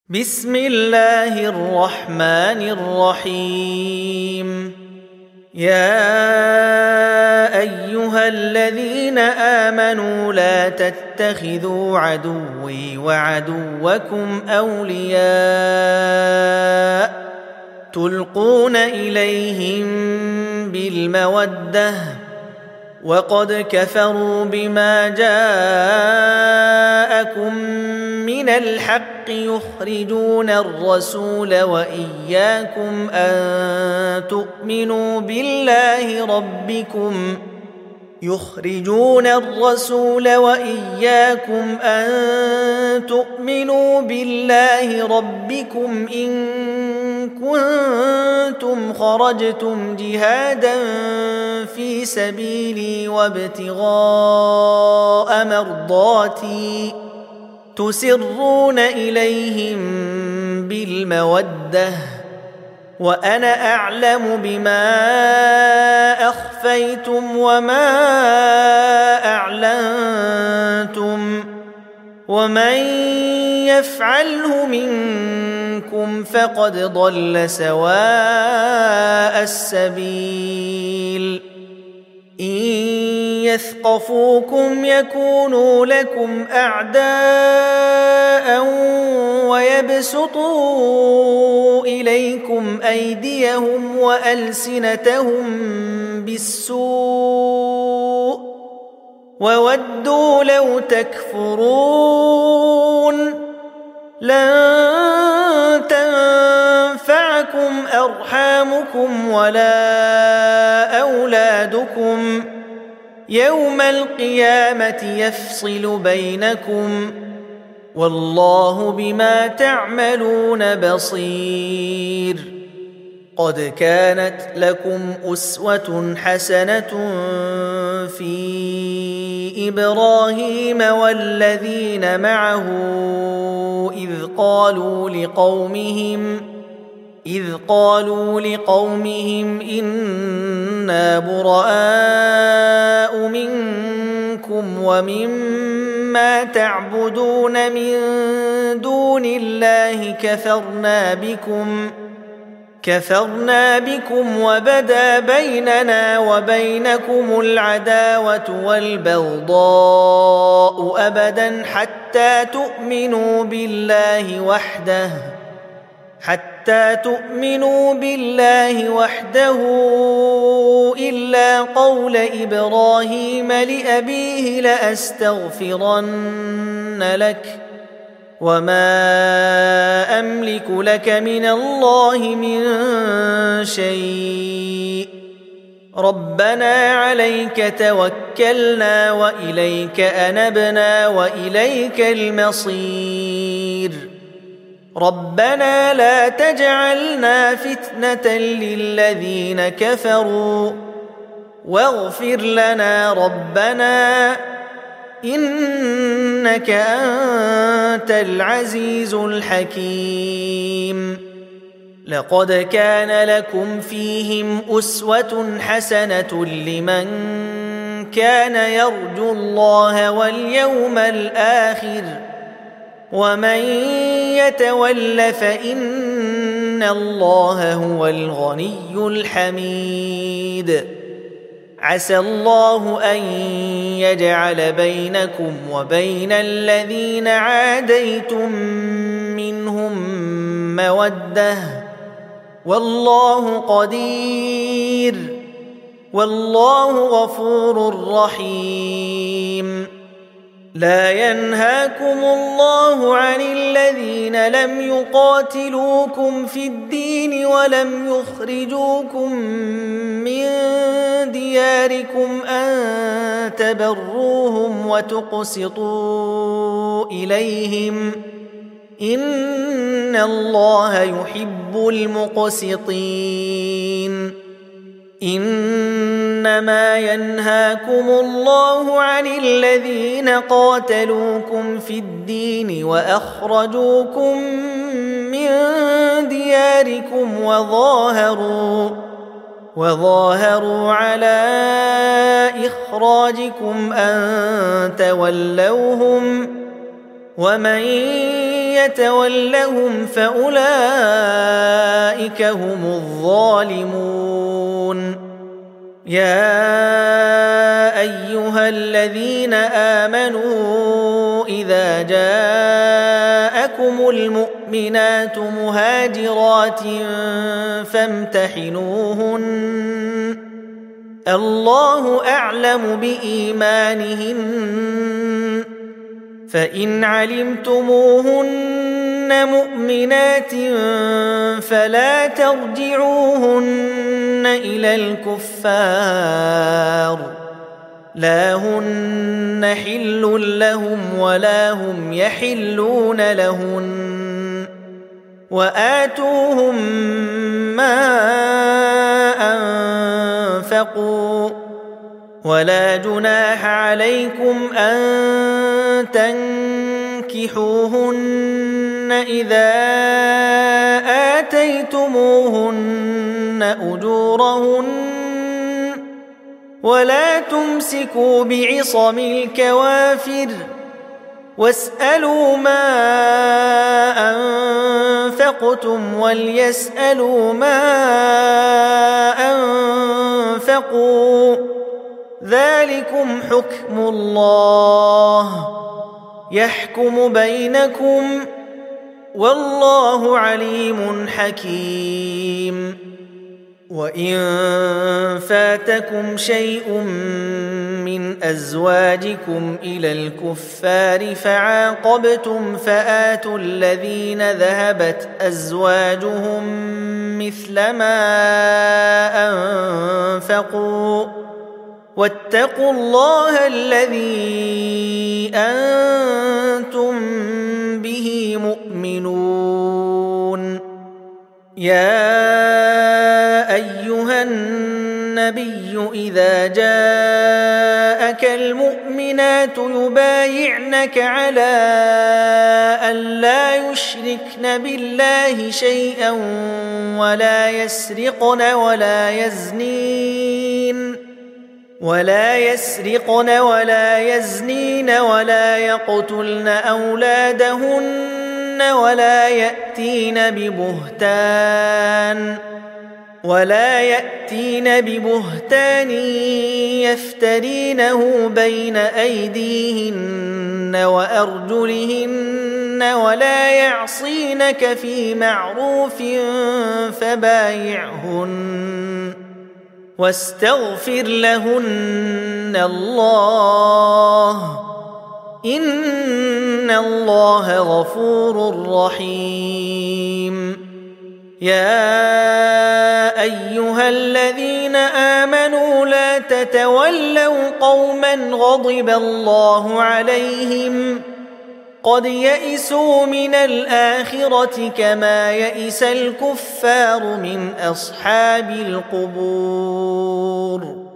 بسم الله الرحمن الرحيم. يا أيها الذين آمنوا لا تتخذوا عدوي وعدوكم أولياء تلقون إليهم بالمودة وقد كفروا بما جاءكم من الحق يخرجون الرسول وإياكم أن تؤمنوا بالله ربكم إن كنتم خرجتم جهادا في سبيلي وابتغاء مرضاتي تسرون إليهم بالمودة وأنا أعلم بما أخفيتم وما أعلنتم ومن يفعله منكم فقد ضل سواء السبيل. إن يثقفوكم يكونوا لكم أعداء ويبسطوا إليكم أيديهم وألسنتهم بالسوء وودوا لو تكفرون. لن تنفعكم أرحامكم ولا أولادكم يوم القيامة يفصل بينكم والله بما تعملون بصير. قد كانت لكم أسوة حسنة في إبراهيم والذين معه إذ قالوا لقومهم إنا براء منكم ومما تعبدون من دون الله كفرنا بكم وبدا بيننا وبينكم العداوة والبغضاء أبدا حتى تؤمنوا بالله وحده إلا قول إبراهيم لأبيه لأستغفرن لك وما أملك لك من الله من شيء ربنا عليك توكلنا وإليك أنبنا وإليك المصير. ربنا لا تجعلنا فتنة للذين كفروا واغفر لنا ربنا إنك أنت العزيز الحكيم. لقد كان لكم فيهم أسوة حسنة لمن كان يرجو الله واليوم الآخر ومن يتول فإن الله هو الغني الحميد. عسى الله أن يجعل بينكم وبين الذين عاديتم منهم مودة والله قدير والله غفور رحيم. لا ينهاكم الله عن الذين لم يقاتلوكم في الدين ولم يخرجوكم من دياركم أن تبروهم وتقسطوا إليهم إن الله يحب المقسطين. إنما ينهاكم الله عن الذين قاتلوكم في الدين وأخرجوكم من دياركم وظاهروا على إخراجكم أن تولوهم ومن يتولهم فأولئك هم الظالمون. يا أيها الذين آمنوا إذا جاءكم المؤمنات مهاجرات فامتحنوهن، الله أعلم بإيمانهن، فإن علمتموهن مؤمنات فلا ترجعوهن إلى الكفار، لا هن حل لهم ولا هم يحلون لهن، وآتوهم ما أنفقوا، ولا جناح عليكم أن تنكحوهن إذا آتيتموهن أجورهن، ولا تمسكوا بعصم الكوافر، واسألوا ما أنفقتم وليسألوا ما أنفقوا، ذلكم حكم الله يحكم بينكم، والله عليم حكيم. وإن فاتكم شيء من أزواجكم إلى الكفار فعاقبتم فآتوا الذين ذهبت أزواجهم مثل ما أنفقوا، واتقوا الله الذي أنتم به مؤمنون. يا أيها النبي إذا جاءك المؤمنات يبايعنك على أن لا يشركن بالله شيئا ولا يسرقن ولا يزنين ولا يقتلن أولادهن ولا يأتين ببهتان يفترينه بين أيديهن وأرجلهن ولا يعصينك في معروف فبايعهن واستغفر لهن الله، إن الله غفور رحيم. يا أيها الذين آمنوا لا تتولوا قوما غضب الله عليهم قد يئسوا من الآخرة كما يئس الكفار من أصحاب القبور.